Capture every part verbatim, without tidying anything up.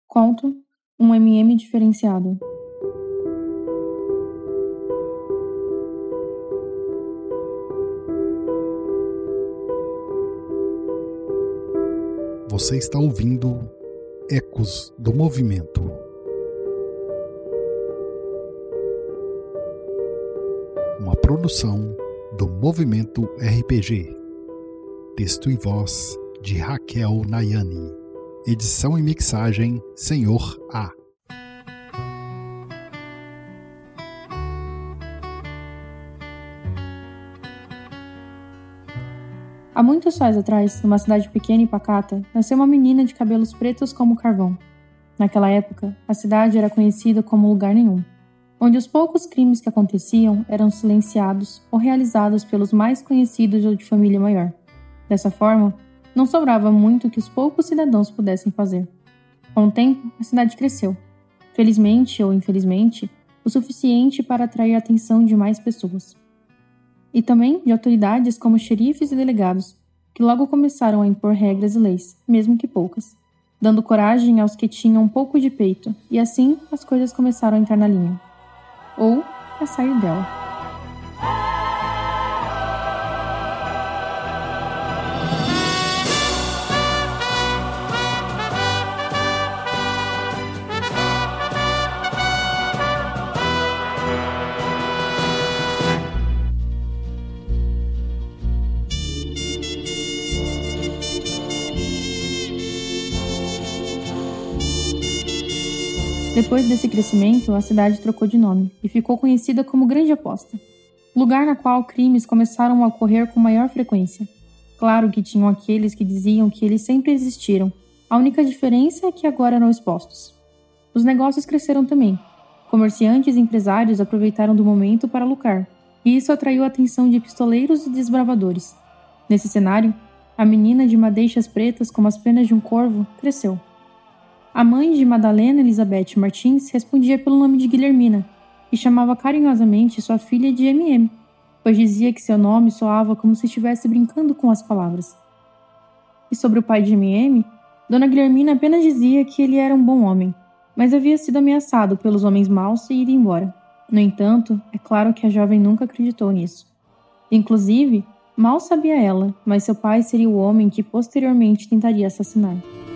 Conto um M e M diferenciado. Você está ouvindo Ecos do Movimento. Uma produção do Movimento R P G. Texto e voz de Raquel Nayani. Edição e mixagem Senhor A. Há muitos sóis atrás, numa cidade pequena e pacata, nasceu uma menina de cabelos pretos como carvão. Naquela época, a cidade era conhecida como lugar nenhum, onde os poucos crimes que aconteciam eram silenciados ou realizados pelos mais conhecidos ou de família maior. Dessa forma, não sobrava muito que os poucos cidadãos pudessem fazer. Com o tempo, a cidade cresceu. Felizmente ou infelizmente, o suficiente para atrair a atenção de mais pessoas. E também de autoridades como xerifes e delegados, que logo começaram a impor regras e leis, mesmo que poucas, dando coragem aos que tinham um pouco de peito, e assim as coisas começaram a entrar na linha. Ou a sair dela. Depois desse crescimento, a cidade trocou de nome e ficou conhecida como Grande Aposta, lugar na qual crimes começaram a ocorrer com maior frequência. Claro que tinham aqueles que diziam que eles sempre existiram, a única diferença é que agora eram expostos. Os negócios cresceram também. Comerciantes e empresários aproveitaram do momento para lucrar, e isso atraiu a atenção de pistoleiros e desbravadores. Nesse cenário, a menina de madeixas pretas como as penas de um corvo cresceu. A mãe de Madalena Elizabeth Martins respondia pelo nome de Guilhermina e chamava carinhosamente sua filha de M M, pois dizia que seu nome soava como se estivesse brincando com as palavras. E sobre o pai de M M, Dona Guilhermina apenas dizia que ele era um bom homem, mas havia sido ameaçado pelos homens maus e ido embora. No entanto, é claro que a jovem nunca acreditou nisso. Inclusive, mal sabia ela, mas seu pai seria o homem que posteriormente tentaria assassinar.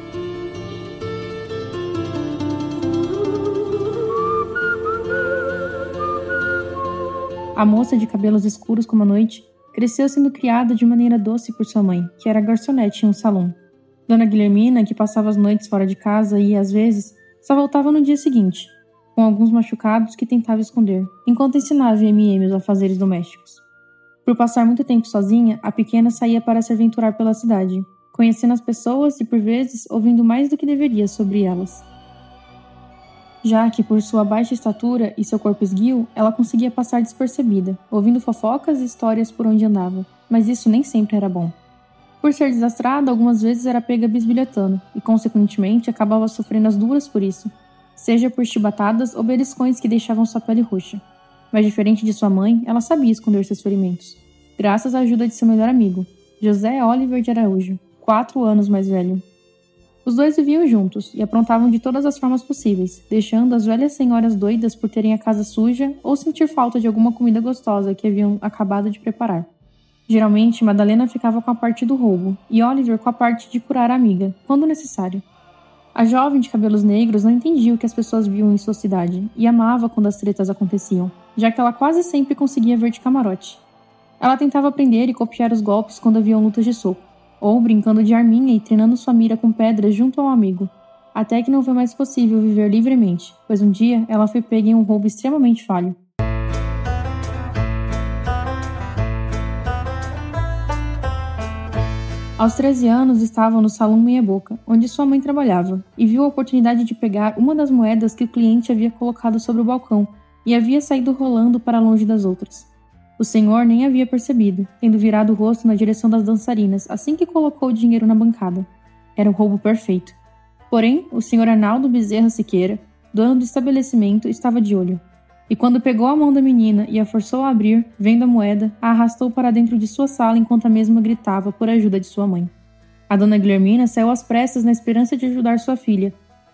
A moça de cabelos escuros como a noite cresceu sendo criada de maneira doce por sua mãe, que era garçonete em um salão. Dona Guilhermina, que passava as noites fora de casa e, às vezes, só voltava no dia seguinte, com alguns machucados que tentava esconder, enquanto ensinava M e M os afazeres domésticos. Por passar muito tempo sozinha, a pequena saía para se aventurar pela cidade, conhecendo as pessoas e, por vezes, ouvindo mais do que deveria sobre elas. Já que, por sua baixa estatura e seu corpo esguio, ela conseguia passar despercebida, ouvindo fofocas e histórias por onde andava, mas isso nem sempre era bom. Por ser desastrada, algumas vezes era pega bisbilhotando, e consequentemente acabava sofrendo as duras por isso, seja por chibatadas ou beliscões que deixavam sua pele roxa. Mas diferente de sua mãe, ela sabia esconder seus ferimentos, graças à ajuda de seu melhor amigo, José Oliver de Araújo, quatro anos mais velho. Os dois viviam juntos e aprontavam de todas as formas possíveis, deixando as velhas senhoras doidas por terem a casa suja ou sentir falta de alguma comida gostosa que haviam acabado de preparar. Geralmente, Madalena ficava com a parte do roubo e Oliver com a parte de curar a amiga, quando necessário. A jovem de cabelos negros não entendia o que as pessoas viam em sua cidade e amava quando as tretas aconteciam, já que ela quase sempre conseguia ver de camarote. Ela tentava aprender e copiar os golpes quando haviam lutas de soco, ou brincando de arminha e treinando sua mira com pedras junto ao amigo, até que não foi mais possível viver livremente, pois um dia ela foi pega em um roubo extremamente falho. Aos treze anos estava no salão meia-boca, onde sua mãe trabalhava, e viu a oportunidade de pegar uma das moedas que o cliente havia colocado sobre o balcão e havia saído rolando para longe das outras. O senhor nem havia percebido, tendo virado o rosto na direção das dançarinas assim que colocou o dinheiro na bancada. Era o roubo perfeito. Porém, o senhor Arnaldo Bezerra Siqueira, dono do estabelecimento, estava de olho. E quando pegou a mão da menina e a forçou a abrir, vendo a moeda, a arrastou para dentro de sua sala enquanto a mesma gritava por ajuda de sua mãe. A dona Guilhermina saiu às pressas na esperança de ajudar sua filha,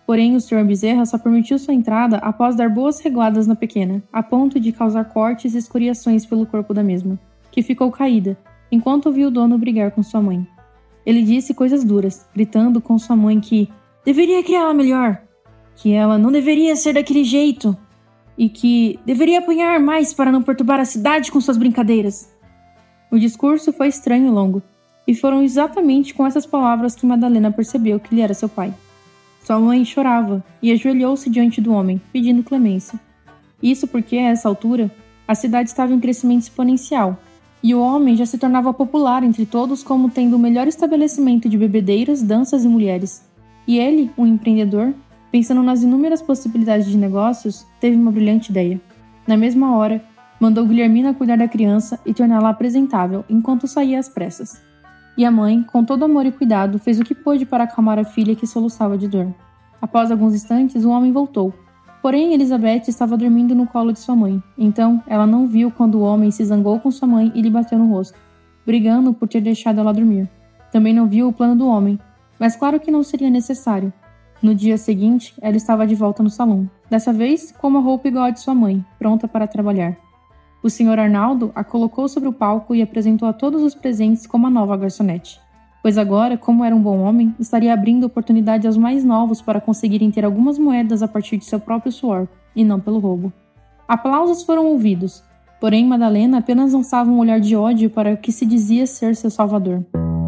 Porém, o senhor Bezerra só permitiu sua entrada após dar boas reguadas na pequena, a ponto de causar cortes e escoriações pelo corpo da mesma, que ficou caída, enquanto viu o dono brigar com sua mãe. Ele disse coisas duras, gritando com sua mãe que deveria criá-la melhor, que ela não deveria ser daquele jeito e que deveria apanhar mais para não perturbar a cidade com suas brincadeiras. O discurso foi estranho e longo, e foram exatamente com essas palavras que Madalena percebeu que ele era seu pai. Sua mãe chorava e ajoelhou-se diante do homem, pedindo clemência. Isso porque, a essa altura, a cidade estava em crescimento exponencial, e o homem já se tornava popular entre todos como tendo o melhor estabelecimento de bebedeiras, danças e mulheres. E ele, um empreendedor, pensando nas inúmeras possibilidades de negócios, teve uma brilhante ideia. Na mesma hora, mandou Guilhermina cuidar da criança e torná-la apresentável enquanto saía às pressas. E a mãe, com todo amor e cuidado, fez o que pôde para acalmar a filha que soluçava de dor. Após alguns instantes, o homem voltou. Porém, Elizabeth estava dormindo no colo de sua mãe. Então, ela não viu quando o homem se zangou com sua mãe e lhe bateu no rosto, brigando por ter deixado ela dormir. Também não viu o plano do homem, mas claro que não seria necessário. No dia seguinte, ela estava de volta no salão, dessa vez com uma roupa igual à de sua mãe, pronta para trabalhar. O senhor Arnaldo a colocou sobre o palco e apresentou a todos os presentes como a nova garçonete. Pois agora, como era um bom homem, estaria abrindo oportunidade aos mais novos para conseguirem ter algumas moedas a partir de seu próprio suor, e não pelo roubo. Aplausos foram ouvidos, porém Madalena apenas lançava um olhar de ódio para o que se dizia ser seu salvador.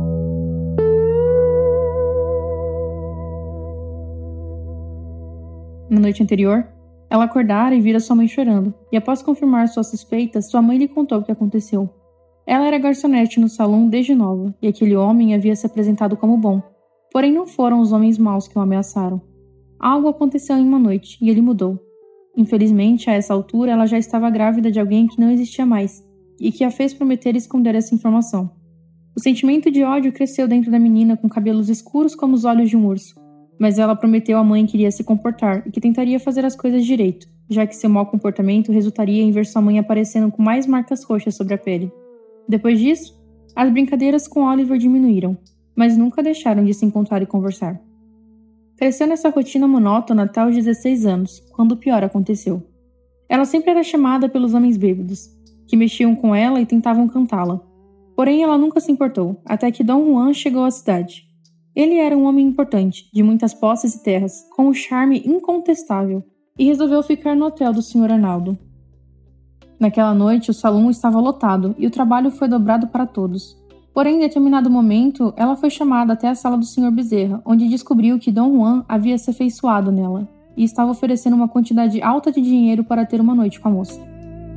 Na noite anterior, ela acordara e vira sua mãe chorando, e após confirmar suas suspeitas, sua mãe lhe contou o que aconteceu. Ela era garçonete no salão desde nova, e aquele homem havia se apresentado como bom. Porém, não foram os homens maus que o ameaçaram. Algo aconteceu em uma noite, e ele mudou. Infelizmente, a essa altura, ela já estava grávida de alguém que não existia mais, e que a fez prometer esconder essa informação. O sentimento de ódio cresceu dentro da menina com cabelos escuros como os olhos de um urso. Mas ela prometeu à mãe que iria se comportar e que tentaria fazer as coisas direito, já que seu mau comportamento resultaria em ver sua mãe aparecendo com mais marcas roxas sobre a pele. Depois disso, as brincadeiras com Oliver diminuíram, mas nunca deixaram de se encontrar e conversar. Cresceu nessa rotina monótona até os dezesseis anos, quando o pior aconteceu. Ela sempre era chamada pelos homens bêbados, que mexiam com ela e tentavam cantá-la. Porém, ela nunca se importou, até que Dom Juan chegou à cidade. Ele era um homem importante, de muitas posses e terras, com um charme incontestável, e resolveu ficar no hotel do senhor Arnaldo. Naquela noite, o salão estava lotado e o trabalho foi dobrado para todos. Porém, em determinado momento, ela foi chamada até a sala do senhor Bezerra, onde descobriu que Dom Juan havia se afeiçoado nela, e estava oferecendo uma quantidade alta de dinheiro para ter uma noite com a moça.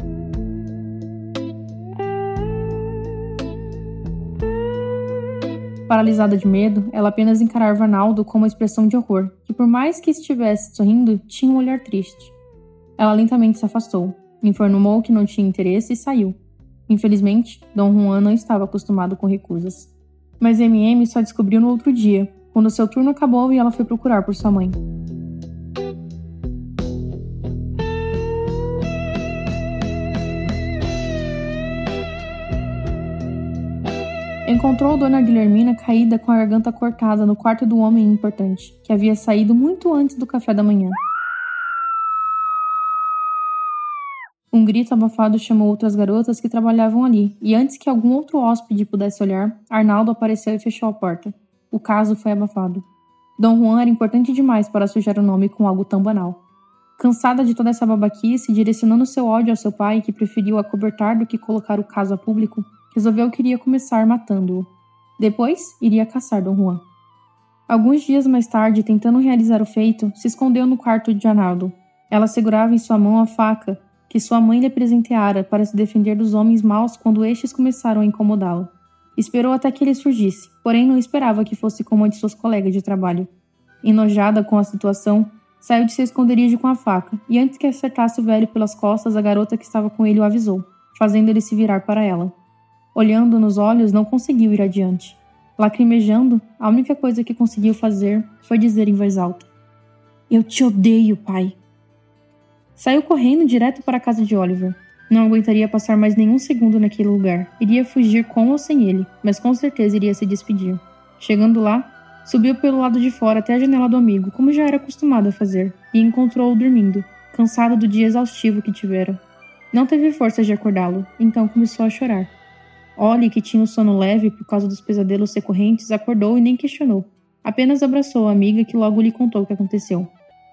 Paralisada de medo, ela apenas encarava Arnaldo com uma expressão de horror, que por mais que estivesse sorrindo, tinha um olhar triste. Ela lentamente se afastou, informou que não tinha interesse e saiu. Infelizmente, Dom Juan não estava acostumado com recusas. Mas M M só descobriu no outro dia, quando seu turno acabou e ela foi procurar por sua mãe. Encontrou Dona Guilhermina caída com a garganta cortada no quarto do homem importante, que havia saído muito antes do café da manhã. Um grito abafado chamou outras garotas que trabalhavam ali, e antes que algum outro hóspede pudesse olhar, Arnaldo apareceu e fechou a porta. O caso foi abafado. Dom Juan era importante demais para sujar o nome com algo tão banal. Cansada de toda essa babaquice, direcionando seu ódio ao seu pai, que preferiu acobertar do que colocar o caso a público, resolveu que iria começar matando-o. Depois, iria caçar Dom Juan. Alguns dias mais tarde, tentando realizar o feito, se escondeu no quarto de Arnaldo. Ela segurava em sua mão a faca que sua mãe lhe presenteara para se defender dos homens maus quando estes começaram a incomodá-la. Esperou até que ele surgisse, porém não esperava que fosse como uma de suas colegas de trabalho. Enojada com a situação, saiu de seu esconderijo com a faca, e antes que acertasse o velho pelas costas, a garota que estava com ele o avisou, fazendo ele se virar para ela. Olhando nos olhos, não conseguiu ir adiante. Lacrimejando, a única coisa que conseguiu fazer foi dizer em voz alta: "Eu te odeio, pai." Saiu correndo direto para a casa de Oliver. Não aguentaria passar mais nenhum segundo naquele lugar. Iria fugir com ou sem ele, mas com certeza iria se despedir. Chegando lá, Subiu pelo lado de fora até a janela do amigo, como já era acostumado a fazer, e encontrou-o dormindo, cansado do dia exaustivo que tivera. Não teve forças de acordá-lo, então começou a chorar. Ollie, que tinha o sono leve por causa dos pesadelos recorrentes, acordou e nem questionou. Apenas abraçou a amiga, que logo lhe contou o que aconteceu.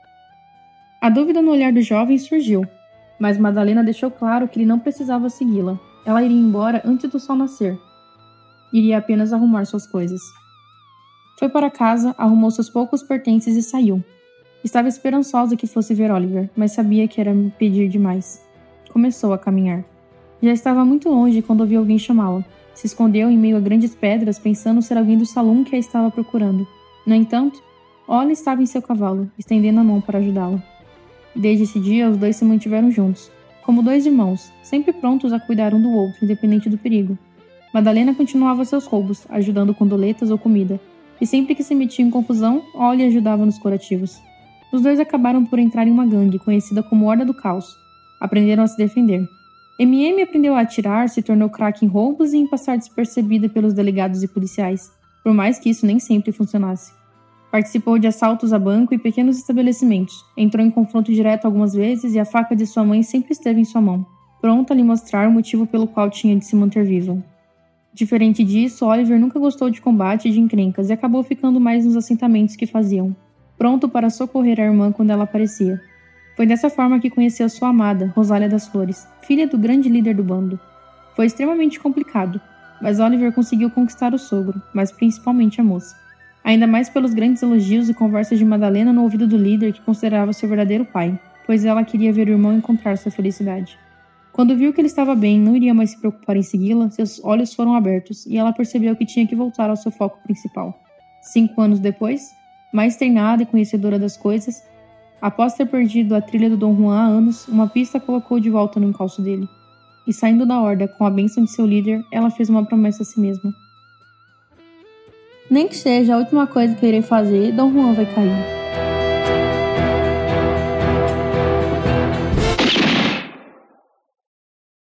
A dúvida no olhar do jovem surgiu, mas Madalena deixou claro que ele não precisava segui-la. Ela iria embora antes do sol nascer. Iria apenas arrumar suas coisas. Foi para casa, arrumou seus poucos pertences e saiu. Estava esperançosa que fosse ver Oliver, mas sabia que era pedir demais. Começou a caminhar. Já estava muito longe quando ouviu alguém chamá-la. Se escondeu em meio a grandes pedras, pensando ser alguém do salão que a estava procurando. No entanto, Ollie estava em seu cavalo, estendendo a mão para ajudá-la. Desde esse dia, os dois se mantiveram juntos, como dois irmãos, sempre prontos a cuidar um do outro, independente do perigo. Madalena continuava seus roubos, ajudando com doletas ou comida, e sempre que se metia em confusão, Ollie ajudava nos curativos. Os dois acabaram por entrar em uma gangue, conhecida como Horda do Caos. Aprenderam a se defender. M M aprendeu a atirar, se tornou craque em roubos e em passar despercebida pelos delegados e policiais, por mais que isso nem sempre funcionasse. Participou de assaltos a banco e pequenos estabelecimentos, entrou em confronto direto algumas vezes e a faca de sua mãe sempre esteve em sua mão, pronta a lhe mostrar o motivo pelo qual tinha de se manter viva. Diferente disso, Oliver nunca gostou de combate e de encrencas e acabou ficando mais nos assentamentos que faziam, pronto para socorrer a irmã quando ela aparecia. Foi dessa forma que conheceu sua amada, Rosália das Flores, filha do grande líder do bando. Foi extremamente complicado, mas Oliver conseguiu conquistar o sogro, mas principalmente a moça. Ainda mais pelos grandes elogios e conversas de Madalena no ouvido do líder que considerava seu verdadeiro pai, pois ela queria ver o irmão encontrar sua felicidade. Quando viu que ele estava bem e não iria mais se preocupar em segui-la, seus olhos foram abertos e ela percebeu que tinha que voltar ao seu foco principal. Cinco anos depois, mais treinada e conhecedora das coisas, após ter perdido a trilha do Dom Juan há anos, uma pista colocou de volta no encalço dele. E saindo da horda com a bênção de seu líder, ela fez uma promessa a si mesma. Nem que seja a última coisa que eu irei fazer, Dom Juan vai cair.